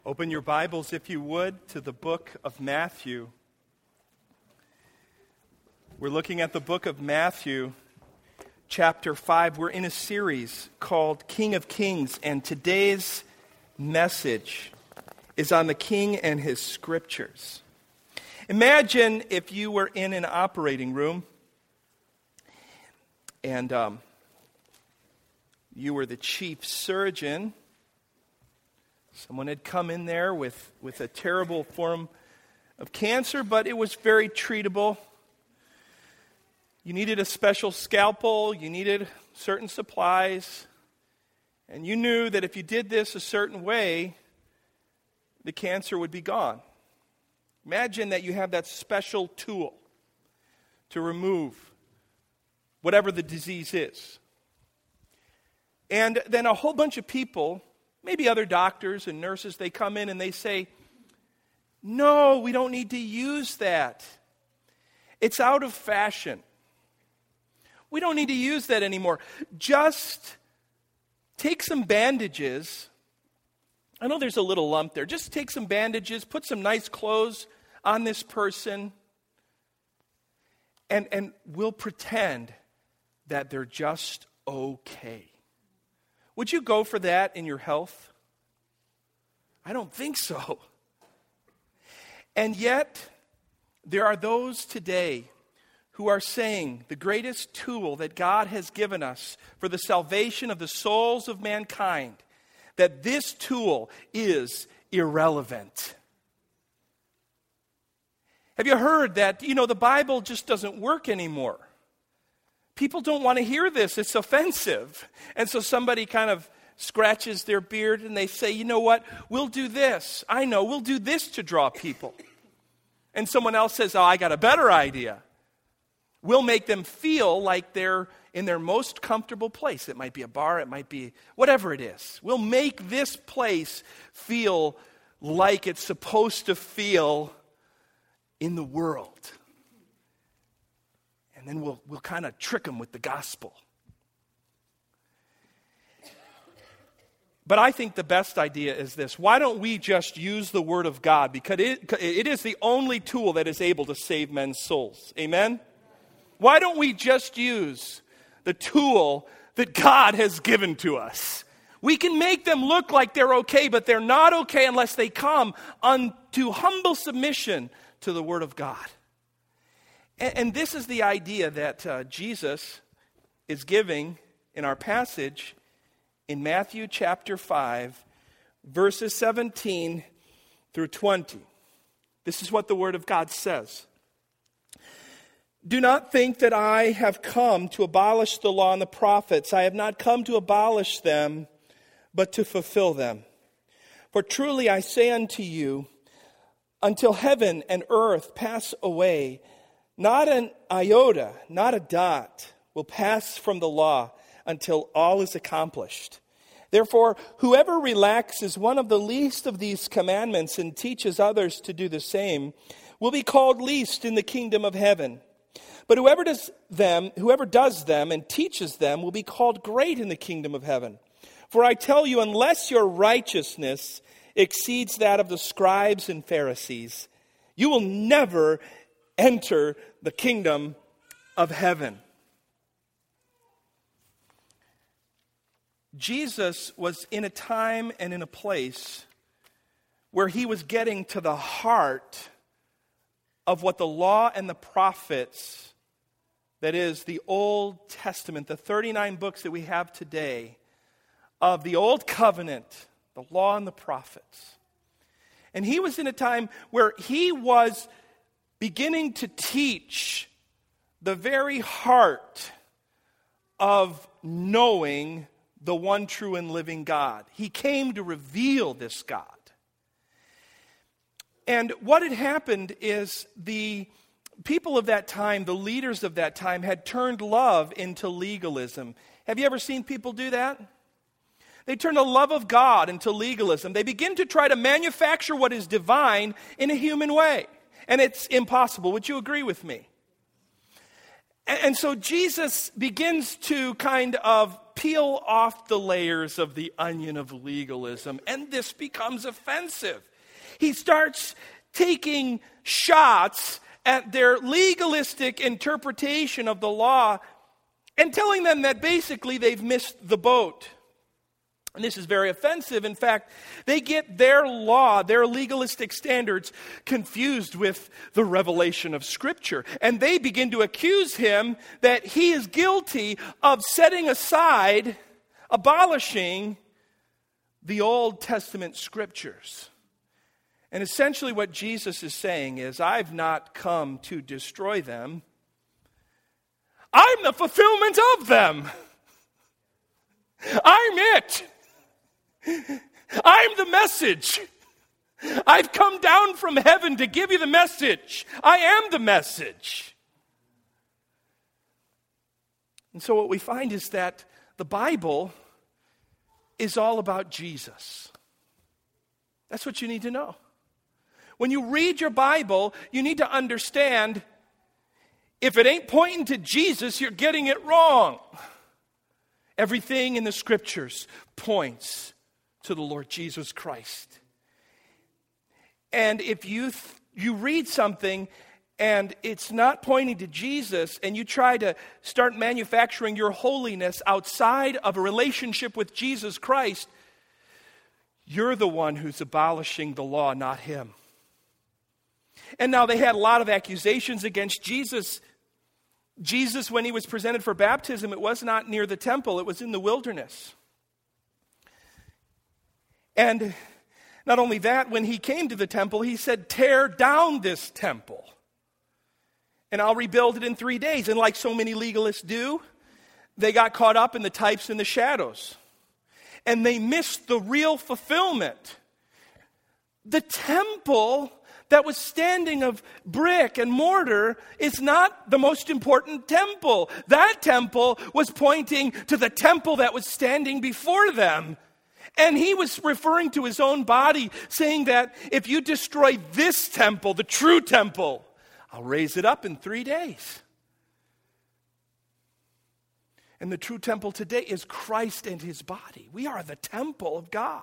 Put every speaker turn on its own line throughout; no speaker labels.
Open your Bibles, if you would, to the book of Matthew. We're looking at the book of Matthew, chapter 5. We're in a series called King of Kings, and today's message is on the King and his scriptures. Imagine if you were in an operating room, and you were the chief surgeon. Someone had come in there with a terrible form of cancer, but it was very treatable. You needed a special scalpel, you needed certain supplies, and you knew that if you did this a certain way, the cancer would be gone. Imagine that you have that special tool to remove whatever the disease is. And then a whole bunch of people, maybe other doctors and nurses, they come in and they say, "No, we don't need to use that. It's out of fashion. We don't need to use that anymore. Just take some bandages. I know there's a little lump there. Just take some bandages, put some nice clothes on this person, and we'll pretend that they're just okay." Would you go for that in your health? I don't think so. And yet, there are those today who are saying the greatest tool that God has given us for the salvation of the souls of mankind, that this tool is irrelevant. Have you heard that, the Bible just doesn't work anymore? People don't want to hear this. It's offensive. And so somebody kind of scratches their beard and they say, "You know what? We'll do this. I know, we'll do this to draw people." And someone else says, "Oh, I got a better idea. We'll make them feel like they're in their most comfortable place." It might be a bar, it might be whatever it is. We'll make this place feel like it's supposed to feel in the world. And then we'll kind of trick them with the gospel. But I think the best idea is this. Why don't we just use the Word of God? Because it is the only tool that is able to save men's souls. Amen? Why don't we just use the tool that God has given to us? We can make them look like they're okay, but they're not okay unless they come unto humble submission to the Word of God. And this is the idea that Jesus is giving in our passage in Matthew chapter 5, verses 17 through 20. This is what the Word of God says. "Do not think that I have come to abolish the law and the prophets. I have not come to abolish them, but to fulfill them. For truly I say unto you, until heaven and earth pass away, not an iota, not a dot will pass from the law until all is accomplished. Therefore, whoever relaxes one of the least of these commandments and teaches others to do the same will be called least in the kingdom of heaven. But whoever does them and teaches them will be called great in the kingdom of heaven. For I tell you, unless your righteousness exceeds that of the scribes and Pharisees, you will never enter the kingdom of heaven." Jesus was in a time and in a place where he was getting to the heart of what the law and the prophets, that is the Old Testament, the 39 books that we have today, of the Old Covenant, the law and the prophets. And he was in a time where he was beginning to teach the very heart of knowing the one true and living God. He came to reveal this God. And what had happened is the people of that time, the leaders of that time, had turned love into legalism. Have you ever seen people do that? They turn the love of God into legalism. They begin to try to manufacture what is divine in a human way. And it's impossible. Would you agree with me? And so Jesus begins to kind of peel off the layers of the onion of legalism, and this becomes offensive. He starts taking shots at their legalistic interpretation of the law and telling them that basically they've missed the boat. And this is very offensive. In fact, they get their law, their legalistic standards, confused with the revelation of Scripture. And they begin to accuse him that he is guilty of setting aside, abolishing the Old Testament Scriptures. And essentially what Jesus is saying is, I've not come to destroy them. I'm the fulfillment of them. I'm it. I'm the message. I've come down from heaven to give you the message. I am the message. And so what we find is that the Bible is all about Jesus. That's what you need to know. When you read your Bible, you need to understand, if it ain't pointing to Jesus, you're getting it wrong. Everything in the Scriptures points to the Lord Jesus Christ. And if you read something and it's not pointing to Jesus, and you try to start manufacturing your holiness outside of a relationship with Jesus Christ, you're the one who's abolishing the law, not him. And now they had a lot of accusations against Jesus. Jesus, when he was presented for baptism, it was not near the temple, it was in the wilderness. And not only that, when he came to the temple, he said, tear down this temple, and I'll rebuild it in 3 days. And like so many legalists do, they got caught up in the types and the shadows. And they missed the real fulfillment. The temple that was standing of brick and mortar is not the most important temple. That temple was pointing to the temple that was standing before them. And he was referring to his own body, saying that if you destroy this temple, the true temple, I'll raise it up in 3 days. And the true temple today is Christ and his body. We are the temple of God.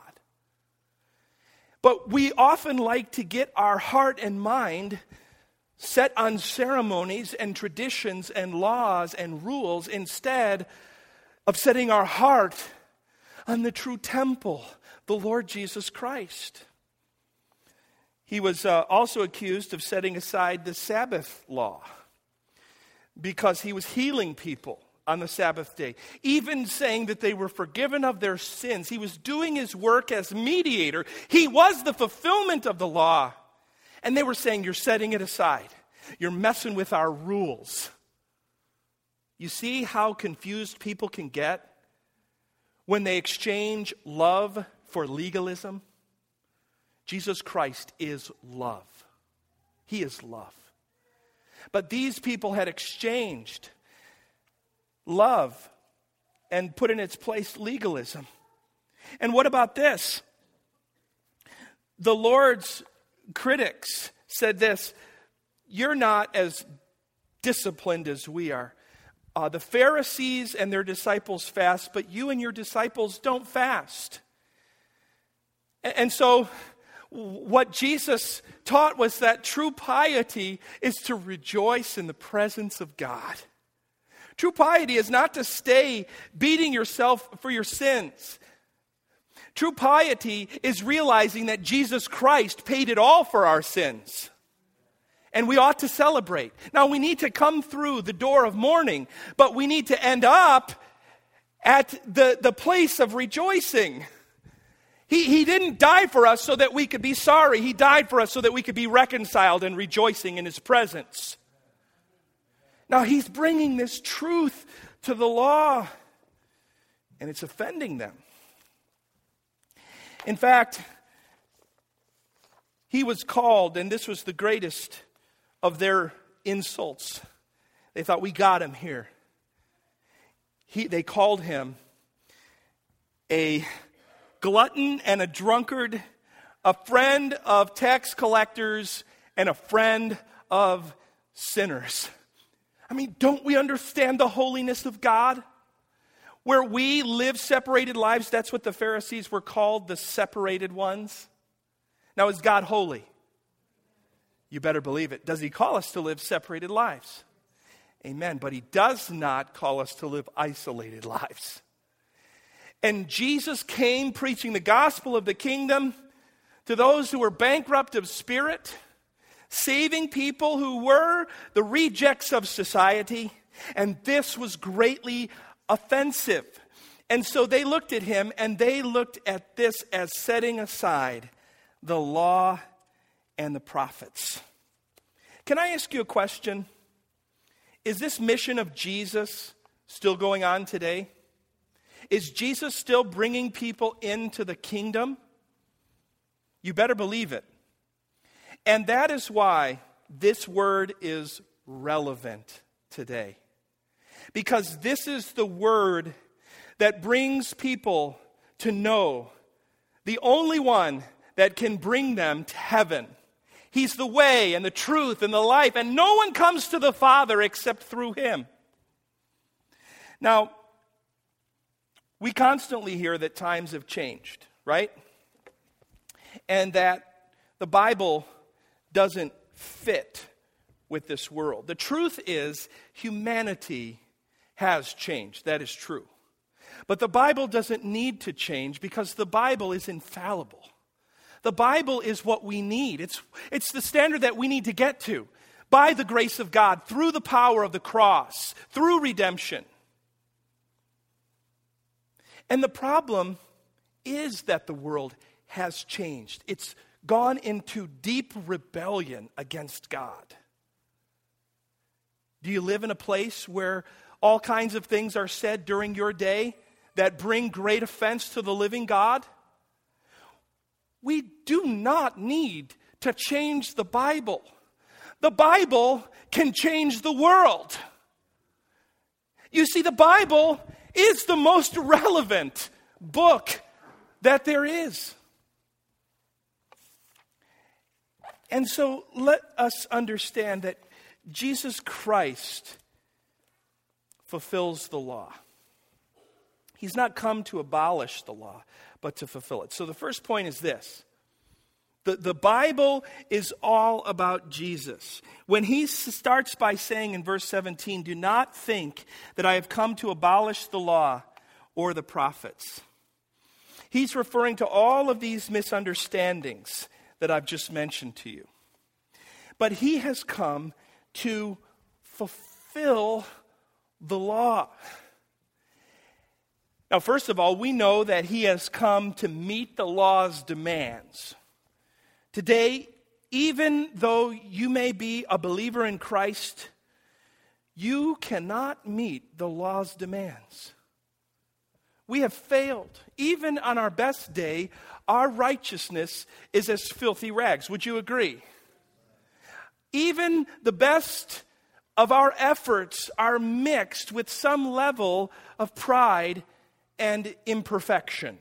But we often like to get our heart and mind set on ceremonies and traditions and laws and rules instead of setting our heart on the true temple, the Lord Jesus Christ. He was also accused of setting aside the Sabbath law because he was healing people on the Sabbath day, even saying that they were forgiven of their sins. He was doing his work as mediator. He was the fulfillment of the law. And they were saying, you're setting it aside. You're messing with our rules. You see how confused people can get when they exchange love for legalism? Jesus Christ is love. He is love. But these people had exchanged love and put in its place legalism. And what about this? The Lord's critics said this, you're not as disciplined as we are. The Pharisees and their disciples fast, but you and your disciples don't fast. And so what Jesus taught was that true piety is to rejoice in the presence of God. True piety is not to stay beating yourself for your sins. True piety is realizing that Jesus Christ paid it all for our sins. And we ought to celebrate. Now, we need to come through the door of mourning, but we need to end up at the place of rejoicing. He didn't die for us so that we could be sorry. He died for us so that we could be reconciled and rejoicing in his presence. Now, he's bringing this truth to the law, and it's offending them. In fact, he was called, and this was the greatest of their insults. They thought, we got him here. They called him a glutton and a drunkard, a friend of tax collectors, and a friend of sinners. I mean, don't we understand the holiness of God? Where we live separated lives, that's what the Pharisees were called, the separated ones. Now, is God holy? You better believe it. Does he call us to live separated lives? Amen. But he does not call us to live isolated lives. And Jesus came preaching the gospel of the kingdom to those who were bankrupt of spirit, saving people who were the rejects of society. And this was greatly offensive. And so they looked at him and they looked at this as setting aside the law and the prophets. Can I ask you a question? Is this mission of Jesus still going on today? Is Jesus still bringing people into the kingdom? You better believe it. And that is why this word is relevant today. Because this is the word that brings people to know the only one that can bring them to heaven. He's the way and the truth and the life, and no one comes to the Father except through him. Now, we constantly hear that times have changed, right? And that the Bible doesn't fit with this world. The truth is, humanity has changed. That is true. But the Bible doesn't need to change because the Bible is infallible. The Bible is what we need. It's the standard that we need to get to by the grace of God, through the power of the cross, through redemption. And the problem is that the world has changed. It's gone into deep rebellion against God. Do you live in a place where all kinds of things are said during your day that bring great offense to the living God? We do not need to change the Bible. The Bible can change the world. You see, the Bible is the most relevant book that there is. And so let us understand that Jesus Christ fulfills the law. He's not come to abolish the law, but to fulfill it. So the first point is this. The Bible is all about Jesus. When he starts by saying in verse 17, do not think that I have come to abolish the law or the prophets. He's referring to all of these misunderstandings that I've just mentioned to you. But he has come to fulfill the law. Now, first of all, we know that he has come to meet the law's demands. Today, even though you may be a believer in Christ, you cannot meet the law's demands. We have failed. Even on our best day, our righteousness is as filthy rags. Would you agree? Even the best of our efforts are mixed with some level of pride and imperfection.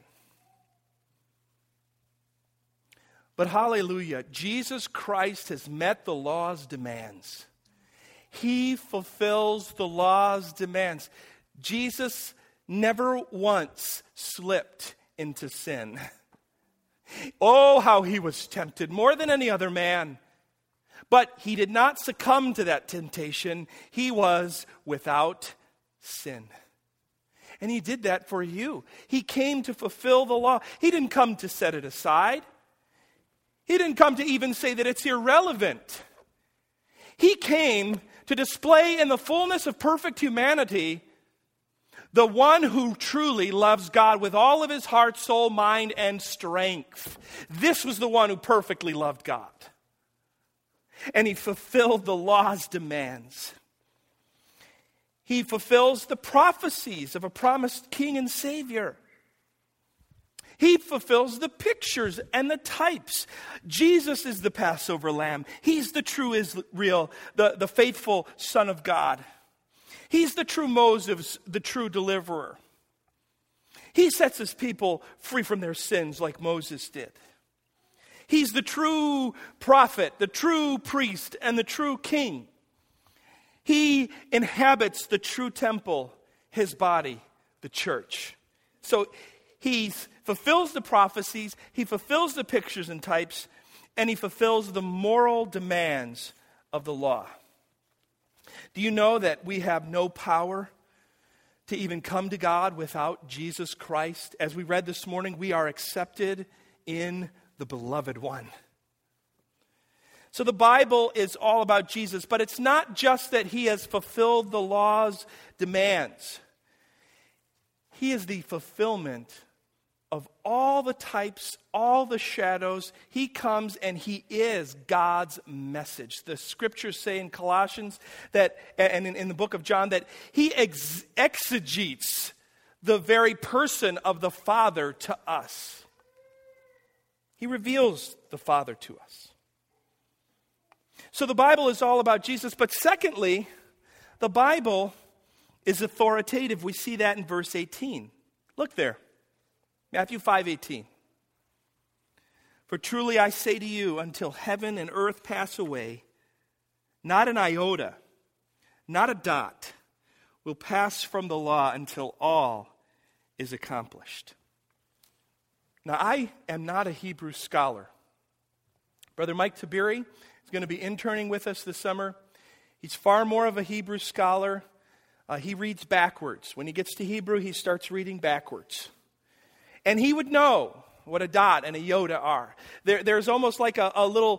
But hallelujah, Jesus Christ has met the law's demands. He fulfills the law's demands. Jesus never once slipped into sin. Oh, how he was tempted more than any other man. But he did not succumb to that temptation. He was without sin. And he did that for you. He came to fulfill the law. He didn't come to set it aside. He didn't come to even say that it's irrelevant. He came to display in the fullness of perfect humanity the one who truly loves God with all of his heart, soul, mind, and strength. This was the one who perfectly loved God. And he fulfilled the law's demands. He fulfills the prophecies of a promised king and savior. He fulfills the pictures and the types. Jesus is the Passover lamb. He's the true Israel, the faithful Son of God. He's the true Moses, the true deliverer. He sets his people free from their sins like Moses did. He's the true prophet, the true priest, and the true king. He inhabits the true temple, his body, the church. So he fulfills the prophecies, he fulfills the pictures and types, and he fulfills the moral demands of the law. Do you know that we have no power to even come to God without Jesus Christ? As we read this morning, we are accepted in the Beloved One. So the Bible is all about Jesus, but it's not just that he has fulfilled the law's demands. He is the fulfillment of all the types, all the shadows. He comes and he is God's message. The scriptures say in Colossians that, and in the book of John, that he exegetes the very person of the Father to us. He reveals the Father to us. So the Bible is all about Jesus. But secondly, the Bible is authoritative. We see that in verse 18. Look there. Matthew 5:18. For truly I say to you, until heaven and earth pass away, not an iota, not a dot, will pass from the law until all is accomplished. Now, I am not a Hebrew scholar. Brother Mike Tabiri is going to be interning with us this summer. He's far more of a Hebrew scholar. He reads backwards. When he gets to Hebrew, he starts reading backwards. And he would know what a dot and a iota are. There's almost like a little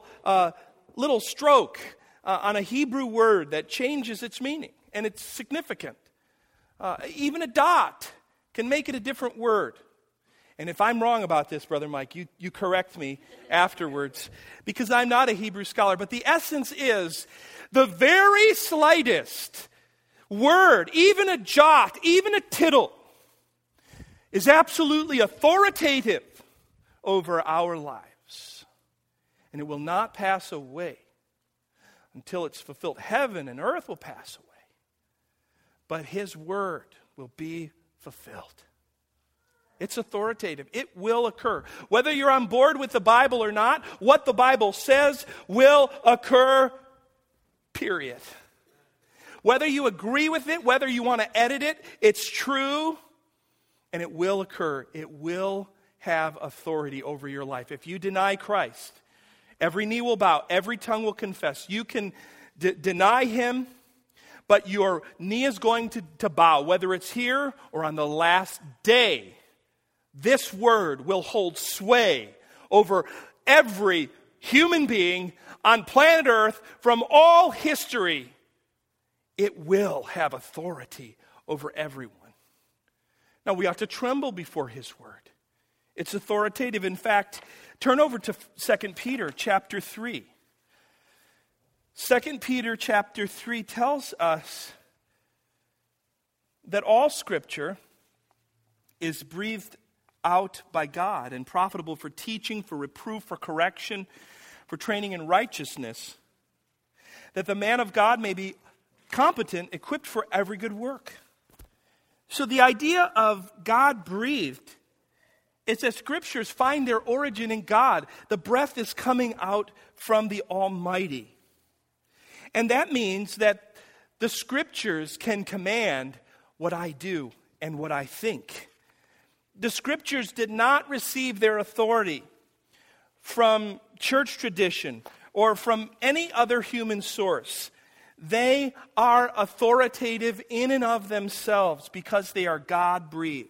stroke on a Hebrew word that changes its meaning, and it's significant. Even a dot can make it a different word. And if I'm wrong about this, Brother Mike, you correct me afterwards, because I'm not a Hebrew scholar. But the essence is the very slightest word, even a jot, even a tittle, is absolutely authoritative over our lives. And it will not pass away until it's fulfilled. Heaven and earth will pass away, but his word will be fulfilled. It's authoritative. It will occur. Whether you're on board with the Bible or not, what the Bible says will occur, period. Whether you agree with it, whether you want to edit it, it's true. And it will occur. It will have authority over your life. If you deny Christ, every knee will bow, every tongue will confess. You can deny him, but your knee is going to bow, whether it's here or on the last day. This word will hold sway over every human being on planet Earth from all history. It will have authority over everyone. Now, we ought to tremble before his word. It's authoritative. In fact, turn over to 2 Peter chapter 3. 2 Peter chapter 3 tells us that all Scripture is breathed out by God and profitable for teaching, for reproof, for correction, for training in righteousness, that the man of God may be competent, equipped for every good work. So the idea of God breathed is that scriptures find their origin in God. The breath is coming out from the Almighty. And that means that the scriptures can command what I do and what I think. The scriptures did not receive their authority from church tradition or from any other human source. They are authoritative in and of themselves because they are God-breathed.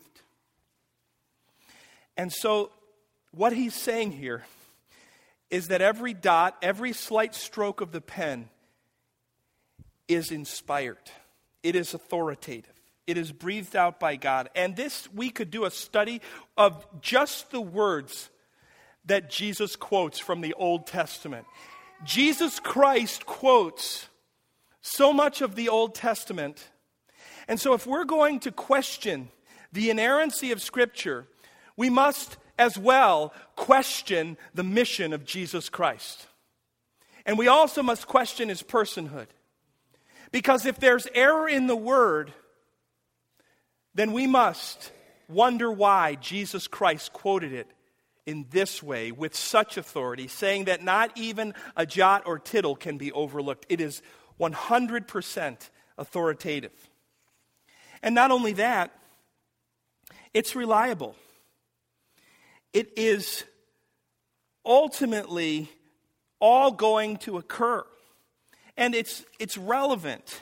And so what he's saying here is that every dot, every slight stroke of the pen is inspired. It is authoritative. It is breathed out by God. And this, we could do a study of just the words that Jesus quotes from the Old Testament. Jesus Christ quotes so much of the Old Testament. And so if we're going to question the inerrancy of Scripture, we must as well question the mission of Jesus Christ. And we also must question his personhood. Because if there's error in the Word, then we must wonder why Jesus Christ quoted it in this way, with such authority, saying that not even a jot or tittle can be overlooked. It is 100% authoritative. And not only that, it's reliable. It is ultimately all going to occur. And it's relevant.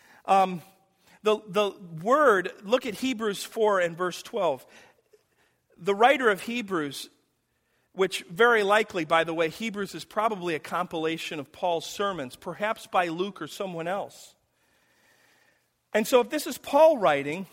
The word, look at Hebrews 4 and verse 12. The writer of Hebrews, which very likely, by the way, Hebrews is probably a compilation of Paul's sermons, perhaps by Luke or someone else. And so if this is Paul writing,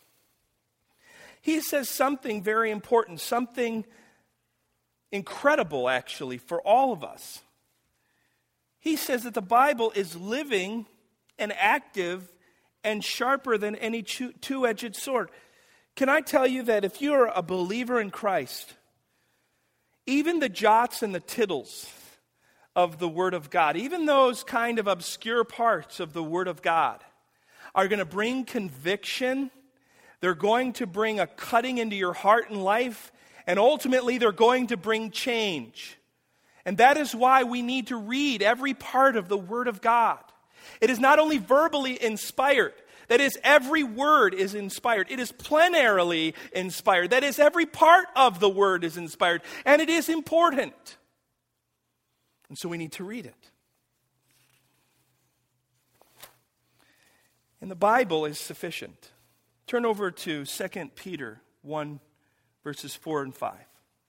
he says something very important, something incredible, actually, for all of us. He says that the Bible is living and active and sharper than any two-edged sword. Can I tell you that if you're a believer in Christ, even the jots and the tittles of the Word of God, even those kind of obscure parts of the Word of God, are going to bring conviction. They're going to bring a cutting into your heart and life, and ultimately they're going to bring change. And that is why we need to read every part of the Word of God. It is not only verbally inspired, that is, every word is inspired. It is plenarily inspired. That is, every part of the Word is inspired, and it is important. And so we need to read it. And the Bible is sufficient. Turn over to 2 Peter 1, verses 4 and 5.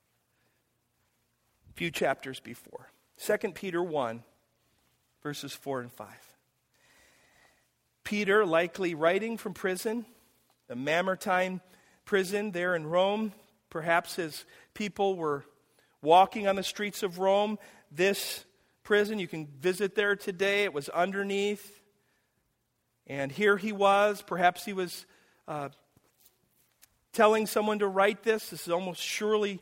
A few chapters before. 2 Peter 1, verses 4 and 5. Peter, likely writing from prison, the Mamertine prison there in Rome. Perhaps as people were walking on the streets of Rome, this prison, you can visit there today, it was underneath. And here he was, perhaps he was telling someone to write this. This is almost surely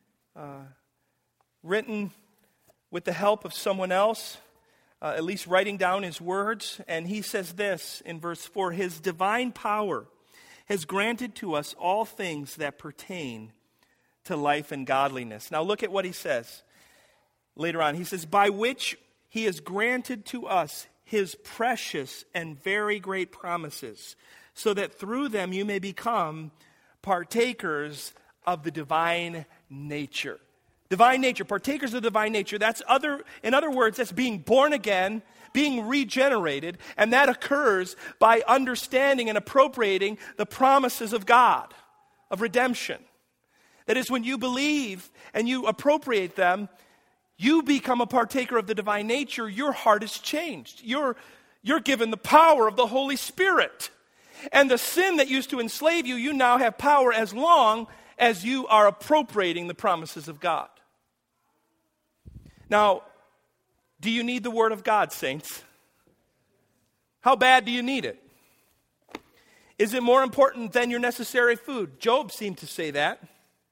written with the help of someone else, at least writing down his words. And he says this in verse 4, "His divine power has granted to us all things that pertain to life and godliness." Now look at what he says later on. He says, "By which he has granted to us his precious and very great promises, so that through them you may become partakers of the divine nature." Divine nature, partakers of the divine nature. In other words, that's being born again, being regenerated, and that occurs by understanding and appropriating the promises of God, of redemption. That is, when you believe and you appropriate them, you become a partaker of the divine nature. Your heart is changed. You're given the power of the Holy Spirit. And the sin that used to enslave you, you now have power as long as you are appropriating the promises of God. Now, do you need the Word of God, saints? How bad do you need it? Is it more important than your necessary food? Job seemed to say that.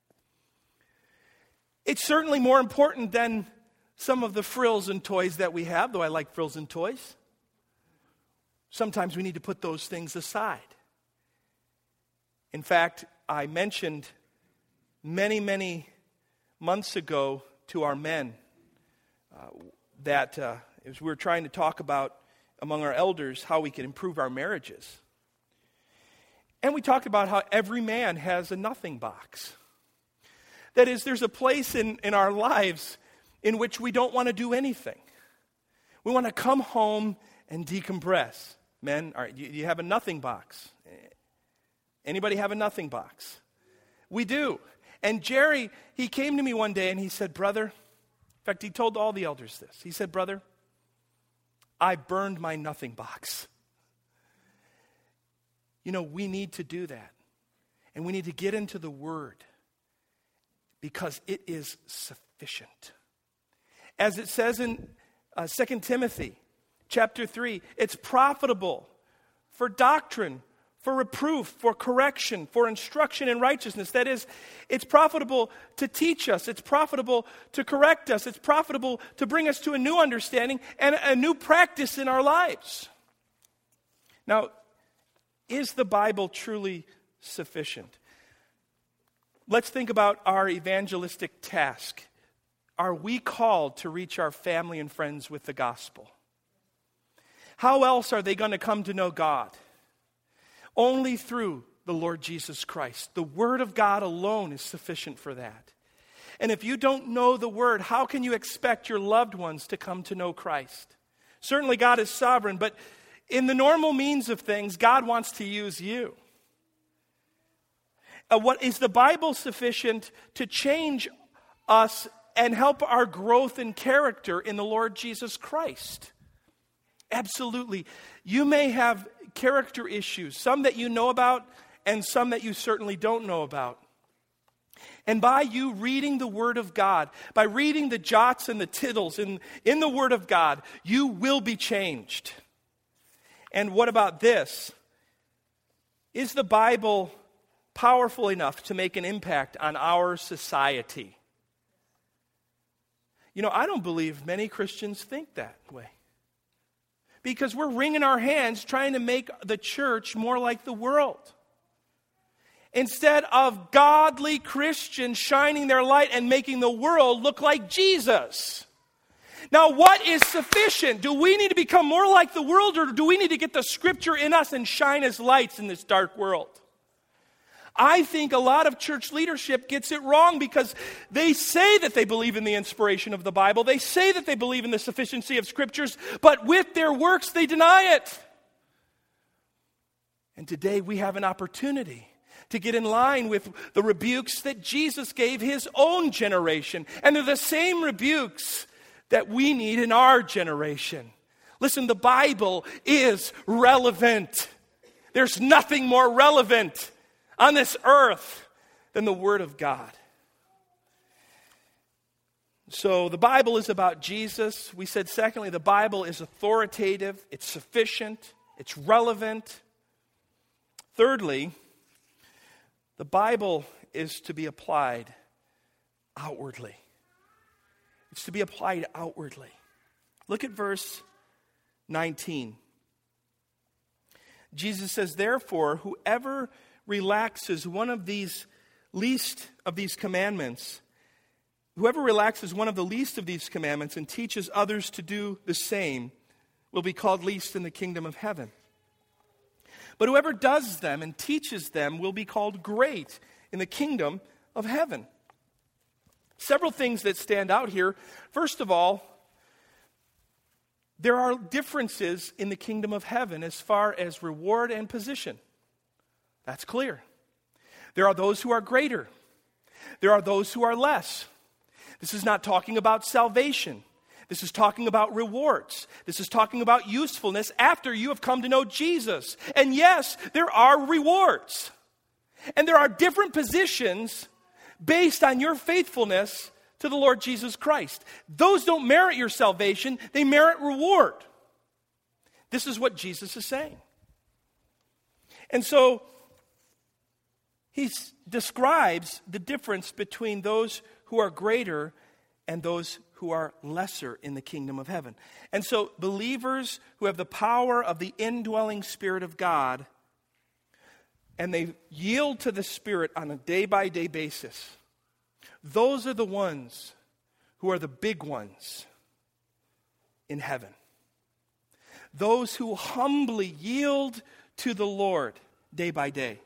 It's certainly more important than some of the frills and toys that we have, though I like frills and toys. Sometimes we need to put those things aside. In fact, I mentioned many, many months ago to our men that as we were trying to talk about among our elders how we could improve our marriages. And we talked about how every man has a nothing box. That is, there's a place in our lives in which we don't want to do anything. We want to come home and decompress. Men, all right, you have a nothing box. Anybody have a nothing box? We do. And Jerry, he came to me one day and he said, "Brother," in fact, he told all the elders this. He said, "Brother, I burned my nothing box." You know, we need to do that. And we need to get into the Word because it is sufficient. As it says in 2 Timothy chapter 3, it's profitable for doctrine, for reproof, for correction, for instruction in righteousness. That is, it's profitable to teach us. It's profitable to correct us. It's profitable to bring us to a new understanding and a new practice in our lives. Now, is the Bible truly sufficient? Let's think about our evangelistic task. Are we called to reach our family and friends with the gospel? How else are they going to come to know God? Only through the Lord Jesus Christ. The Word of God alone is sufficient for that. And if you don't know the Word, how can you expect your loved ones to come to know Christ? Certainly God is sovereign, but in the normal means of things, God wants to use you. What is the Bible sufficient to change us and help our growth in character in the Lord Jesus Christ? Absolutely. You may have character issues, some that you know about and some that you certainly don't know about. And by you reading the Word of God, by reading the jots and the tittles in the Word of God, you will be changed. And what about this? Is the Bible powerful enough to make an impact on our society? You know, I don't believe many Christians think that way. Because we're wringing our hands trying to make the church more like the world. Instead of godly Christians shining their light and making the world look like Jesus. Now, what is sufficient? Do we need to become more like the world, or do we need to get the Scripture in us and shine as lights in this dark world? I think a lot of church leadership gets it wrong because they say that they believe in the inspiration of the Bible. They say that they believe in the sufficiency of Scriptures, but with their works they deny it. And today we have an opportunity to get in line with the rebukes that Jesus gave his own generation. And they're the same rebukes that we need in our generation. Listen, the Bible is relevant. There's nothing more relevant on this earth than the Word of God. So the Bible is about Jesus. We said, secondly, the Bible is authoritative, it's sufficient, it's relevant. Thirdly, the Bible is to be applied outwardly. It's to be applied outwardly. Look at verse 19. Jesus says, therefore, whoever relaxes one of these least of these commandments, whoever relaxes one of the least of these commandments and teaches others to do the same will be called least in the kingdom of heaven. But whoever does them and teaches them will be called great in the kingdom of heaven. Several things that stand out here. First of all, there are differences in the kingdom of heaven as far as reward and position. That's clear. There are those who are greater. There are those who are less. This is not talking about salvation. This is talking about rewards. This is talking about usefulness after you have come to know Jesus. And yes, there are rewards. And there are different positions based on your faithfulness to the Lord Jesus Christ. Those don't merit your salvation, they merit reward. This is what Jesus is saying. And so, he describes the difference between those who are greater and those who are lesser in the kingdom of heaven. And so believers who have the power of the indwelling Spirit of God, and they yield to the Spirit on a day-by-day basis, those are the ones who are the big ones in heaven. Those who humbly yield to the Lord day by day.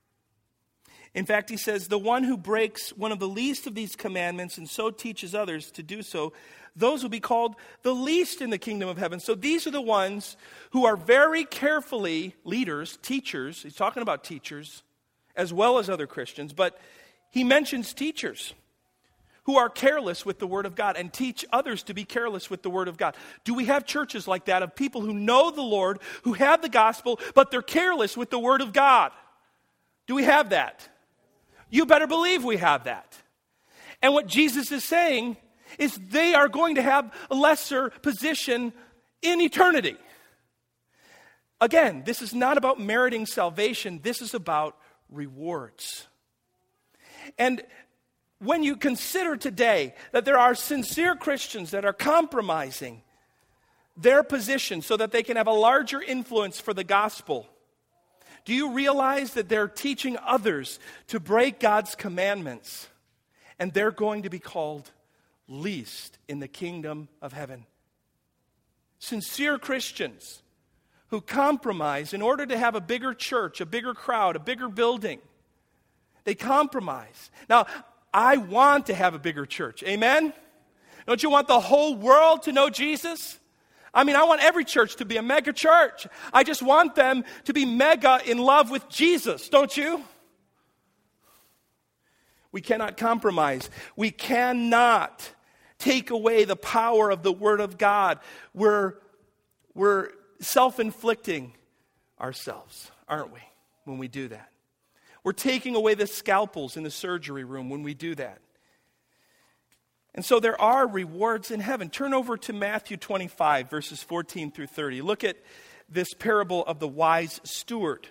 In fact, he says, the one who breaks one of the least of these commandments and so teaches others to do so, those will be called the least in the kingdom of heaven. So these are the ones who are very carefully, leaders, teachers, he's talking about teachers, as well as other Christians, but he mentions teachers who are careless with the Word of God and teach others to be careless with the Word of God. Do we have churches like that of people who know the Lord, who have the gospel, but they're careless with the Word of God? Do we have that? You better believe we have that. And what Jesus is saying is they are going to have a lesser position in eternity. Again, this is not about meriting salvation. This is about rewards. And when you consider today that there are sincere Christians that are compromising their position so that they can have a larger influence for the gospel, do you realize that they're teaching others to break God's commandments, and they're going to be called least in the kingdom of heaven? Sincere Christians who compromise in order to have a bigger church, a bigger crowd, a bigger building. They compromise. Now, I want to have a bigger church. Amen? Don't you want the whole world to know Jesus? I mean, I want every church to be a mega church. I just want them to be mega in love with Jesus, don't you? We cannot compromise. We cannot take away the power of the Word of God. We're self-inflicting ourselves, aren't we, when we do that? We're taking away the scalpels in the surgery room when we do that. And so there are rewards in heaven. Turn over to Matthew 25, verses 14 through 30. Look at this parable of the wise steward.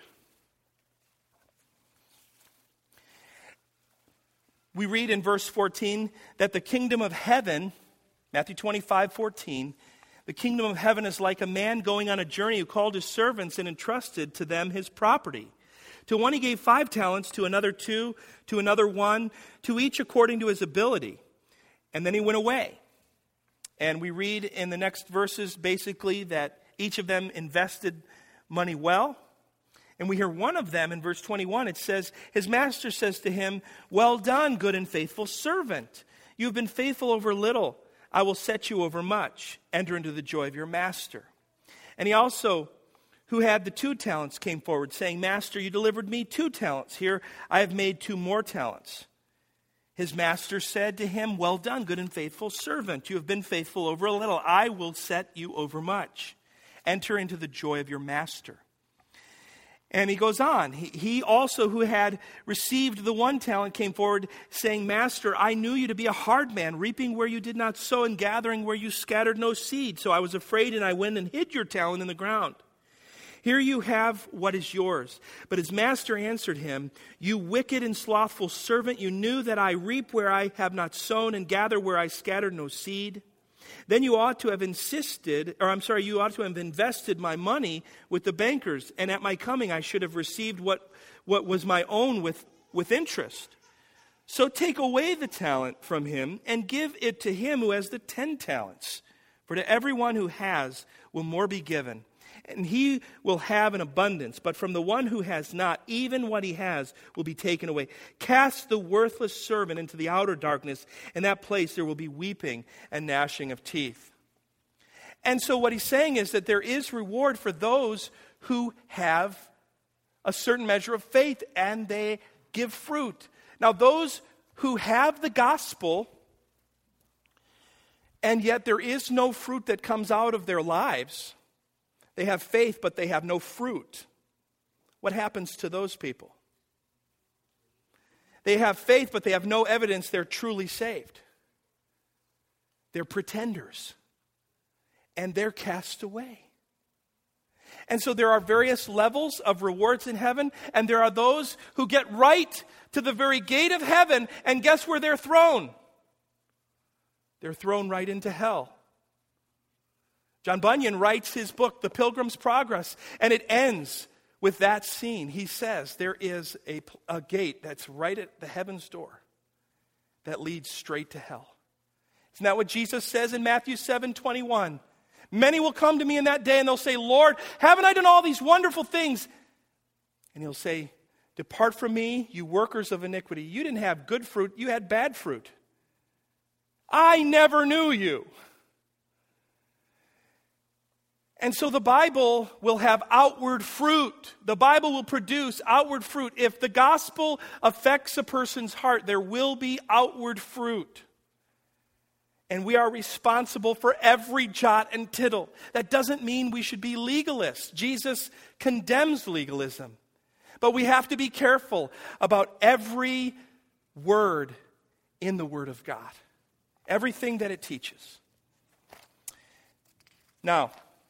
We read in verse 14 that the kingdom of heaven, Matthew 25, 14, the kingdom of heaven is like a man going on a journey who called his servants and entrusted to them his property. To one he gave 5 talents, to another 2, to another 1, to each according to his ability. And then he went away. And we read in the next verses basically that each of them invested money well. And we hear one of them in verse 21, it says, his master says to him, well done, good and faithful servant. You have been faithful over little. I will set you over much. Enter into the joy of your master. And he also, who had the 2 talents, came forward, saying, Master, you delivered me 2 talents. Here I have made 2 more talents. His master said to him, well done, good and faithful servant. You have been faithful over a little. I will set you over much. Enter into the joy of your master. And he goes on. He also, who had received the 1 talent, came forward, saying, Master, I knew you to be a hard man, reaping where you did not sow and gathering where you scattered no seed. So I was afraid, and I went and hid your talent in the ground. Here you have what is yours. But his master answered him, you wicked and slothful servant, you knew that I reap where I have not sown and gather where I scattered no seed. Then you ought to have you ought to have invested my money with the bankers, and at my coming I should have received what was my own with interest. So take away the talent from him and give it to him who has the 10 talents. For to everyone who has will more be given, and he will have an abundance. But from the one who has not, even what he has will be taken away. Cast the worthless servant into the outer darkness. In that place there will be weeping and gnashing of teeth. And so what he's saying is that there is reward for those who have a certain measure of faith and they give fruit. Now those who have the gospel and yet there is no fruit that comes out of their lives, they have faith, but they have no fruit. What happens to those people? They have faith, but they have no evidence they're truly saved. They're pretenders. And they're cast away. And so there are various levels of rewards in heaven, and there are those who get right to the very gate of heaven, and guess where they're thrown? They're thrown right into hell. John Bunyan writes his book, The Pilgrim's Progress, and it ends with that scene. He says there is a gate that's right at the heaven's door that leads straight to hell. Isn't that what Jesus says in Matthew 7:21? Many will come to me in that day and they'll say, Lord, haven't I done all these wonderful things? And he'll say, depart from me, you workers of iniquity. You didn't have good fruit, you had bad fruit. I never knew you. And so the Bible will have outward fruit. The Bible will produce outward fruit. If the gospel affects a person's heart, there will be outward fruit. And we are responsible for every jot and tittle. That doesn't mean we should be legalists. Jesus condemns legalism. But we have to be careful about every word in the Word of God. Everything that it teaches. Now,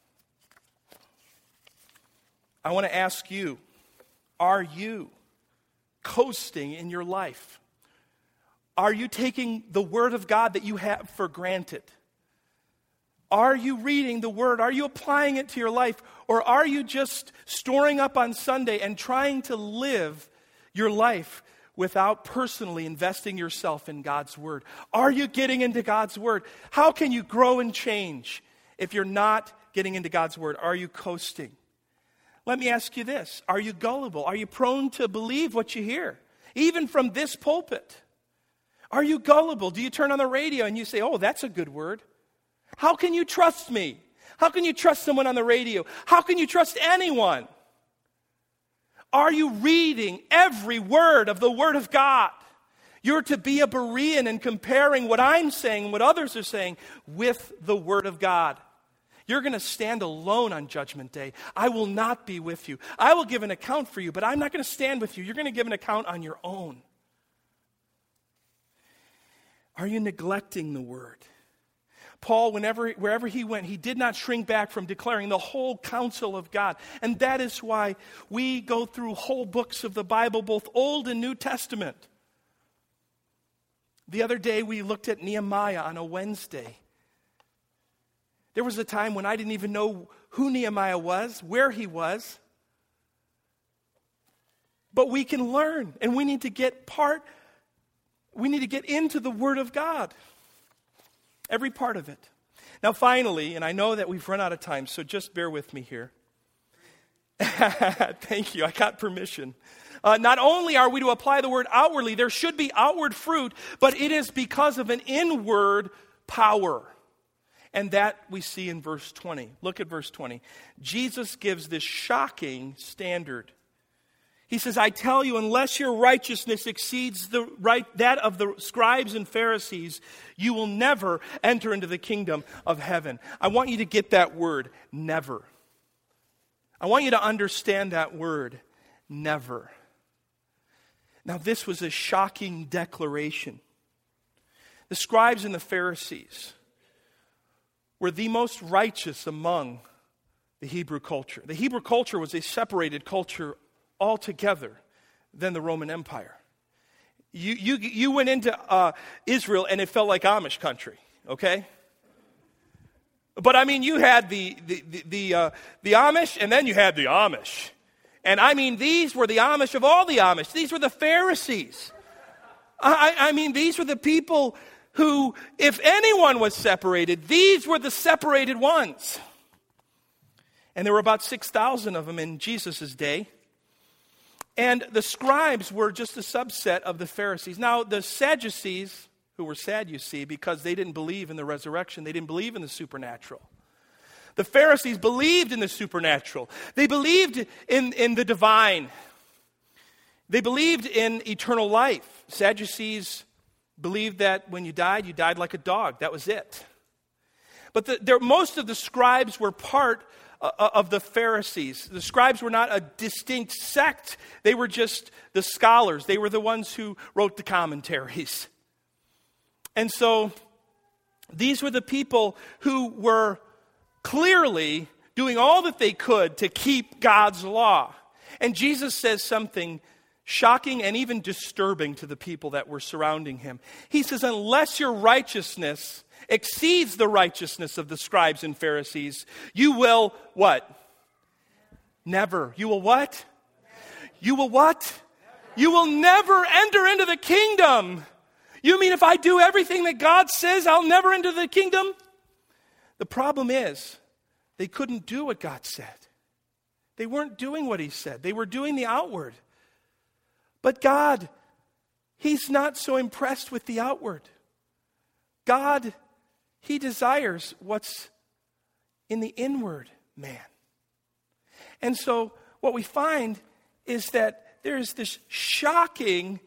I want to ask you, are you coasting in your life? Are you taking the Word of God that you have for granted? Are you reading the Word? Are you applying it to your life? Or are you just storing up on Sunday and trying to live your life without personally investing yourself in God's Word? Are you getting into God's Word? How can you grow and change if you're not getting into God's Word? Are you coasting? Let me ask you this. Are you gullible? Are you prone to believe what you hear? Even from this pulpit. Are you gullible? Do you turn on the radio and you say, oh, that's a good word? How can you trust me? How can you trust someone on the radio? How can you trust anyone? Are you reading every word of the Word of God? You're to be a Berean and comparing what I'm saying and what others are saying with the Word of God. You're going to stand alone on Judgment Day. I will not be with you. I will give an account for you, but I'm not going to stand with you. You're going to give an account on your own. Are you neglecting the Word? Paul, wherever he went, he did not shrink back from declaring the whole counsel of God. And that is why we go through whole books of the Bible, both Old and New Testament. The other day we looked at Nehemiah on a Wednesday. There was a time when I didn't even know who Nehemiah was, where he was. But we can learn, and we need to get into the Word of God. Every part of it. Now finally, and I know that we've run out of time, so just bear with me here. Thank you, I got permission. Not only are we to apply the Word outwardly, there should be outward fruit, but it is because of an inward power. And that we see in verse 20. Look at verse 20. Jesus gives this shocking standard. He says, I tell you, unless your righteousness exceeds that of the scribes and Pharisees, you will never enter into the kingdom of heaven. I want you to get that word, never. I want you to understand that word, never. Now, this was a shocking declaration. The scribes and the Pharisees were the most righteous among the Hebrew culture. The Hebrew culture was a separated culture altogether than the Roman Empire. You went into Israel and it felt like Amish country, okay? But I mean, you had the Amish, and then you had the Amish. And I mean, these were the Amish of all the Amish. These were the Pharisees. I mean, these were the people who, if anyone was separated, these were the separated ones. And there were about 6,000 of them in Jesus' day. And the scribes were just a subset of the Pharisees. Now, the Sadducees, who were sad, you see, because they didn't believe in the resurrection. They didn't believe in the supernatural. The Pharisees believed in the supernatural. They believed in the divine. They believed in eternal life. Sadducees believed that when you died like a dog. That was it. But most of the scribes were part of the Pharisees. The scribes were not a distinct sect. They were just the scholars. They were the ones who wrote the commentaries. And so these were the people who were clearly doing all that they could to keep God's law. And Jesus says something shocking and even disturbing to the people that were surrounding him. He says, unless your righteousness exceeds the righteousness of the scribes and Pharisees, you will what? Never. You will what? You will what? You will never enter into the kingdom. You mean if I do everything that God says, I'll never enter the kingdom? The problem is, they couldn't do what God said. They weren't doing what he said. They were doing the outward. But God, he's not so impressed with the outward. God, he desires what's in the inward man. And so what we find is that there is this shocking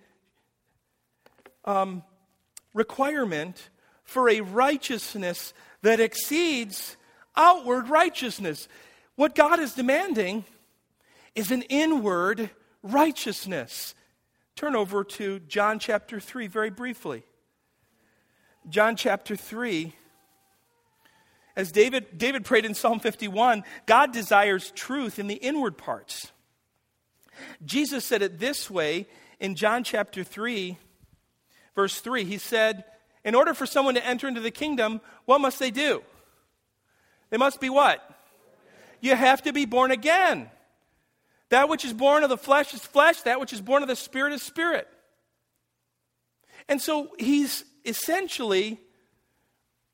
requirement for a righteousness that exceeds outward righteousness. What God is demanding is an inward righteousness. Turn over to John chapter 3 very briefly. John chapter 3. As David prayed in Psalm 51, God desires truth in the inward parts. Jesus said it this way in John chapter 3, verse 3. He said, in order for someone to enter into the kingdom, what must they do? They must be what? You have to be born again. That which is born of the flesh is flesh. That which is born of the Spirit is spirit. And so he's essentially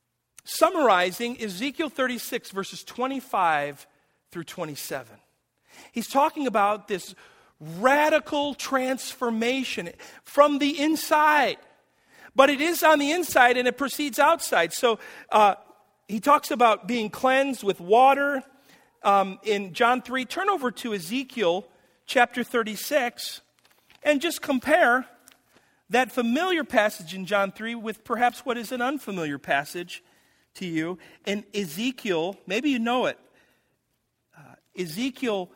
summarizing Ezekiel 36, verses 25 through 27. He's talking about this radical transformation from the inside. But it is on the inside and it proceeds outside. So he talks about being cleansed with water in John 3. Turn over to Ezekiel chapter 36 and just compare that familiar passage in John 3 with perhaps what is an unfamiliar passage to you. In Ezekiel, maybe you know it, Ezekiel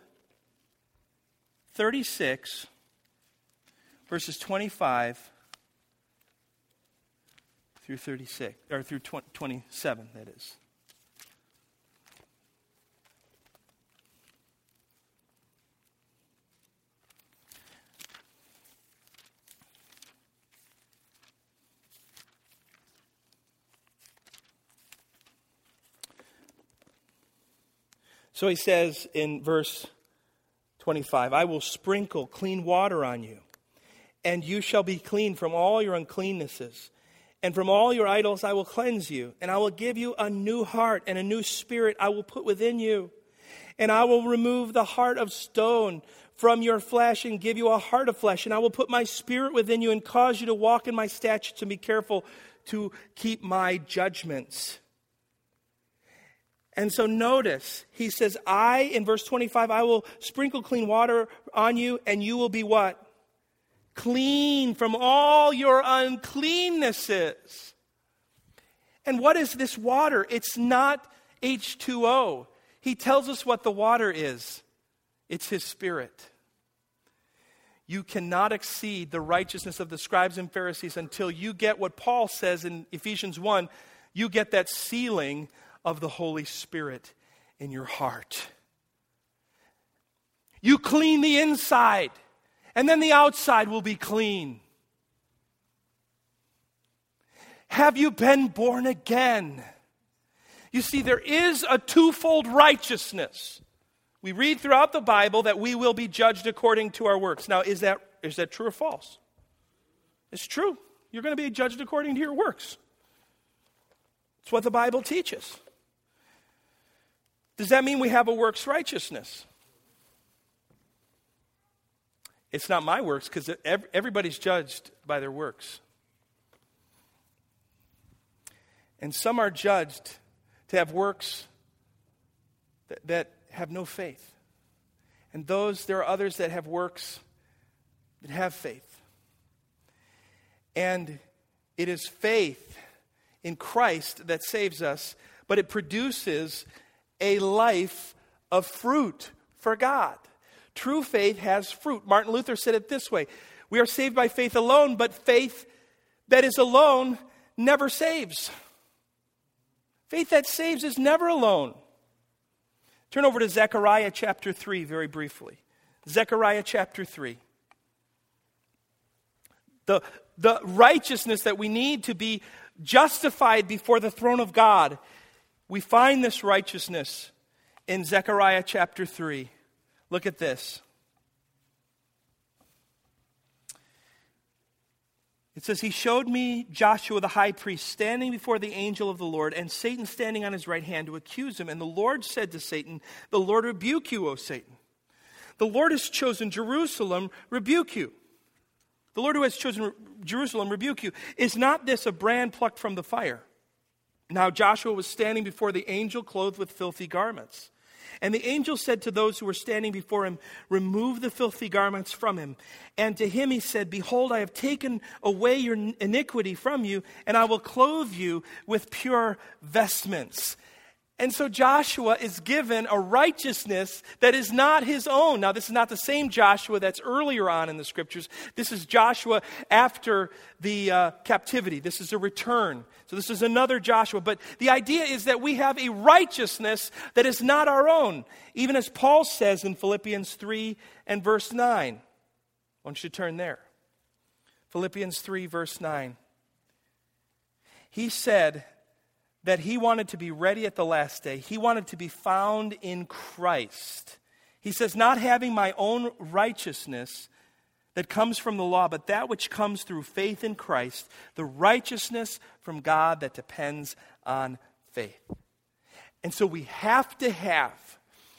36, verses 25 through 36, or through 27, that is. So he says in verse 25, I will sprinkle clean water on you, and you shall be clean from all your uncleannesses. And from all your idols I will cleanse you, and I will give you a new heart, and a new spirit I will put within you. And I will remove the heart of stone from your flesh and give you a heart of flesh. And I will put my spirit within you and cause you to walk in my statutes and be careful to keep my judgments. And so notice, he says, in verse 25, I will sprinkle clean water on you, and you will be what? Clean from all your uncleannesses. And what is this water? It's not H2O. He tells us what the water is. It's his Spirit. You cannot exceed the righteousness of the scribes and Pharisees until you get what Paul says in Ephesians 1. You get that sealing of the Holy Spirit in your heart. You clean the inside, and then the outside will be clean. Have you been born again? You see, there is a twofold righteousness. We read throughout the Bible that we will be judged according to our works. Now, is that true or false? It's true. You're going to be judged according to your works. It's what the Bible teaches. Does that mean we have a works righteousness? It's not my works, because everybody's judged by their works. And some are judged to have works that have no faith. And there are others that have works that have faith. And it is faith in Christ that saves us, but it produces a life of fruit for God. True faith has fruit. Martin Luther said it this way: we are saved by faith alone, but faith that is alone never saves. Faith that saves is never alone. Turn over to Zechariah chapter 3 very briefly. Zechariah chapter 3. The righteousness that we need to be justified before the throne of God, we find this righteousness in Zechariah chapter 3. Look at this. It says, he showed me Joshua the high priest standing before the angel of the Lord, and Satan standing on his right hand to accuse him. And the Lord said to Satan, the Lord rebuke you, O Satan. The Lord has chosen Jerusalem, rebuke you. The Lord who has chosen Jerusalem, rebuke you. Is not this a brand plucked from the fire? Now Joshua was standing before the angel, clothed with filthy garments. And the angel said to those who were standing before him, remove the filthy garments from him. And to him he said, behold, I have taken away your iniquity from you, and I will clothe you with pure vestments. And so Joshua is given a righteousness that is not his own. Now, this is not the same Joshua that's earlier on in the scriptures. This is Joshua after the captivity. This is a return. So this is another Joshua. But the idea is that we have a righteousness that is not our own. Even as Paul says in Philippians 3 and verse 9. I want you to turn there. Philippians 3 verse 9. He said that he wanted to be ready at the last day. He wanted to be found in Christ. He says, not having my own righteousness that comes from the law, but that which comes through faith in Christ, the righteousness from God that depends on faith. And so we have to have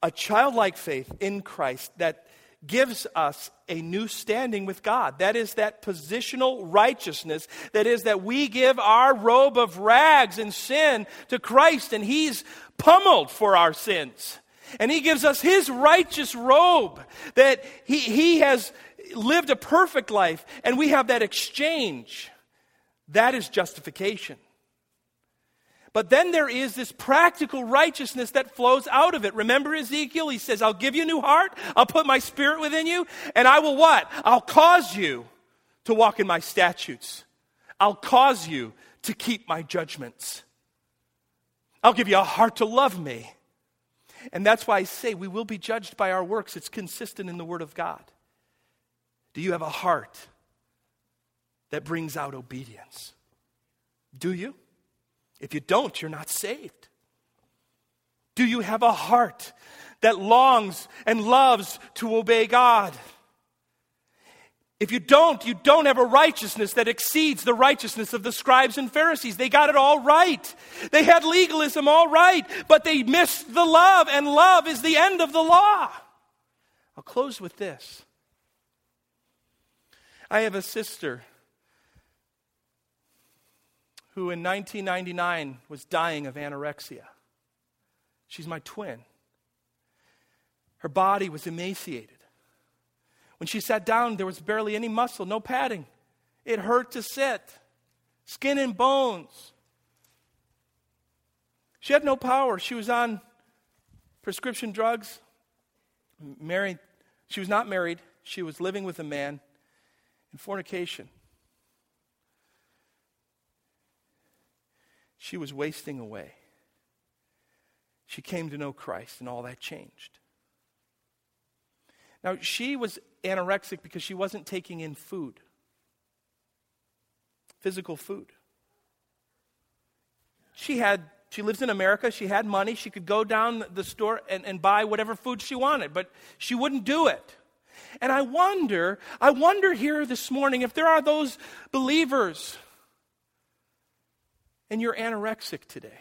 a childlike faith in Christ that gives us a new standing with God. That is that positional righteousness. That is that we give our robe of rags and sin to Christ, and He's pummeled for our sins. And He gives us His righteous robe, that He has lived a perfect life, and we have that exchange. That is justification. But then there is this practical righteousness that flows out of it. Remember Ezekiel? He says, I'll give you a new heart. I'll put my spirit within you. And I will what? I'll cause you to walk in my statutes. I'll cause you to keep my judgments. I'll give you a heart to love me. And that's why I say we will be judged by our works. It's consistent in the Word of God. Do you have a heart that brings out obedience? Do you? If you don't, you're not saved. Do you have a heart that longs and loves to obey God? If you don't have a righteousness that exceeds the righteousness of the scribes and Pharisees. They got it all right. They had legalism all right, but they missed the love, and love is the end of the law. I'll close with this. I have a sister who in 1999 was dying of anorexia. She's my twin. Her body was emaciated. When she sat down, there was barely any muscle, no padding. It hurt to sit. Skin and bones. She had no power. She was on prescription drugs. Married. She was not married. She was living with a man in fornication. She was wasting away. She came to know Christ, and all that changed. Now, she was anorexic because she wasn't taking in food, physical food. She lives in America. She had money. She could go down the store and buy whatever food she wanted, but she wouldn't do it. And I wonder here this morning if there are those believers and you're anorexic today.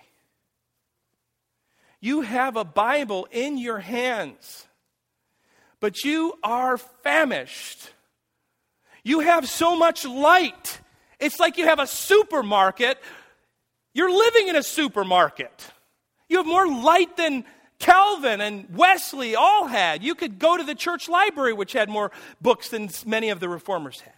You have a Bible in your hands, but you are famished. You have so much light. It's like you have a supermarket. You're living in a supermarket. You have more light than Calvin and Wesley all had. You could go to the church library, which had more books than many of the reformers had.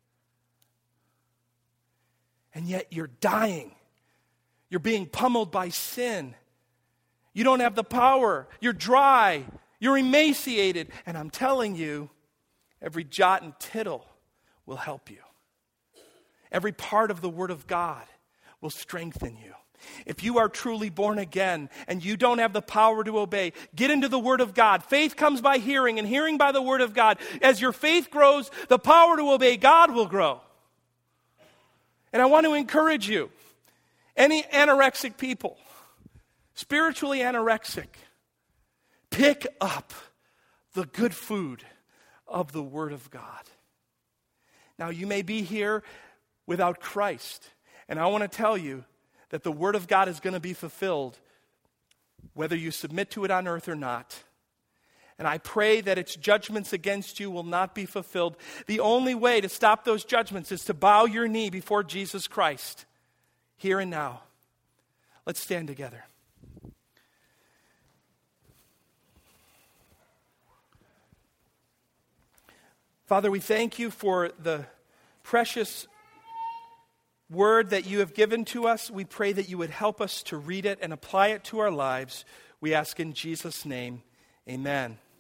And yet you're dying. You're being pummeled by sin. You don't have the power. You're dry. You're emaciated. And I'm telling you, every jot and tittle will help you. Every part of the Word of God will strengthen you. If you are truly born again and you don't have the power to obey, get into the Word of God. Faith comes by hearing, and hearing by the Word of God. As your faith grows, the power to obey God will grow. And I want to encourage you, any anorexic people, spiritually anorexic, pick up the good food of the Word of God. Now, you may be here without Christ, and I want to tell you that the Word of God is going to be fulfilled whether you submit to it on earth or not. And I pray that its judgments against you will not be fulfilled. The only way to stop those judgments is to bow your knee before Jesus Christ, here and now. Let's stand together. Father, we thank you for the precious word that you have given to us. We pray that you would help us to read it and apply it to our lives. We ask in Jesus' name, amen.